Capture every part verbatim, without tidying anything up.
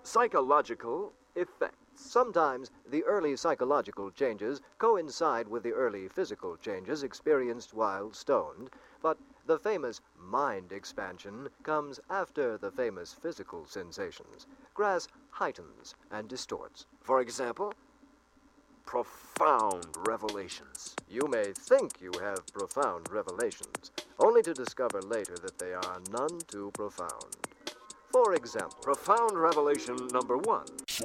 Psychological effects. Sometimes the early psychological changes coincide with the early physical changes experienced while stoned, but the famous mind expansion comes after the famous physical sensations. Grass heightens and distorts. For example, profound revelations. You may think you have profound revelations, only to discover later that they are none too profound. For example, profound revelation number one.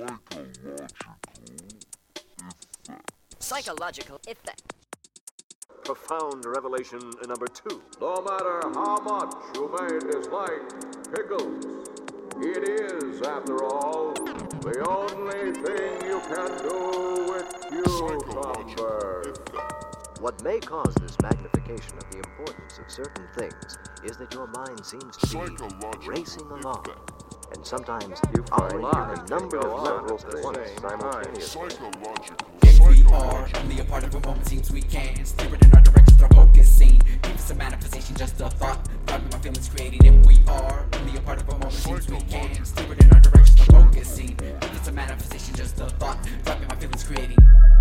Psychological effect. Profound revelation number two. No matter how much you may dislike pickles, it is, after all, the only thing you can do with cucumbers. What may cause this magnification of the importance of certain things is that your mind seems to be racing along, and sometimes you find a number of levels at once simultaneously. If we are only a part of a moment, seems we can steer it in our direction through our focusing. Give us a manifestation, just a thought, thought my feelings creating. If we are only a part of a moment, seems we can steer it in our direction through focusing. Give us a manifestation, just a thought, thought my feelings creating.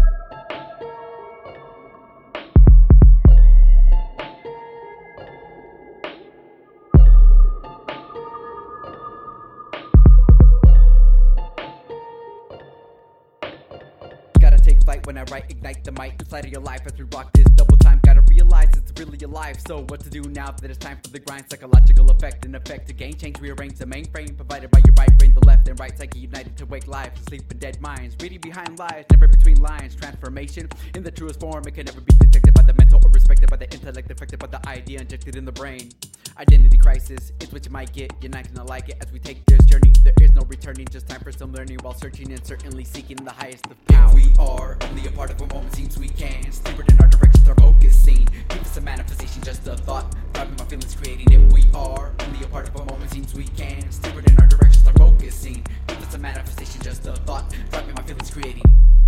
Flight when I write, ignite the mic, fly to your life as we rock this double time. Gotta realize it's really alive. So what to do now that it's time for the grind? Psychological effect and effect to gain change, rearrange the mainframe provided by your right brain, the left and right psyche united to wake lives, sleep and dead minds, reading behind lies, never between lines. Transformation in the truest form, it can never be detected by the mental or respected by the intellect, affected by the idea injected in the brain. Identity crisis is what you might get. You're not gonna like it as we take this journey. There is no returning, just time for some learning while searching and certainly seeking the highest of power. If we are only a part of a moment, seems we can steer it in our direction through focusing. Give us a manifestation, just a thought, thought my feelings creating. If we are only a part of a moment, seems we can steer it in our direction through focusing. Give us a manifestation, just a thought, thought my feelings creating.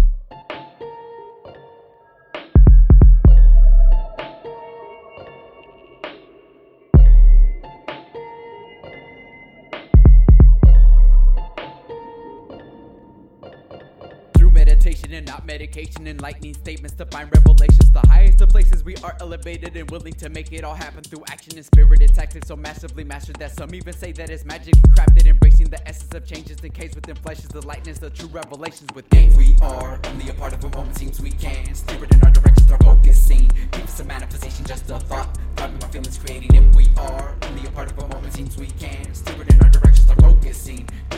Meditation and not medication, enlightening statements to find revelations. The highest of places we are elevated and willing to make it all happen through action and spirited tactics so massively mastered that some even say that it's magically crafted. Embracing the essence of changes in case within flesh is the lightness, the true revelations within. We are only a part of a moment, seems we can steer it in our direction through focusing. Give us a manifestation, just a thought, thought my feelings creating. If we are only a part of a moment, seems we can steer it in our direction through focusing.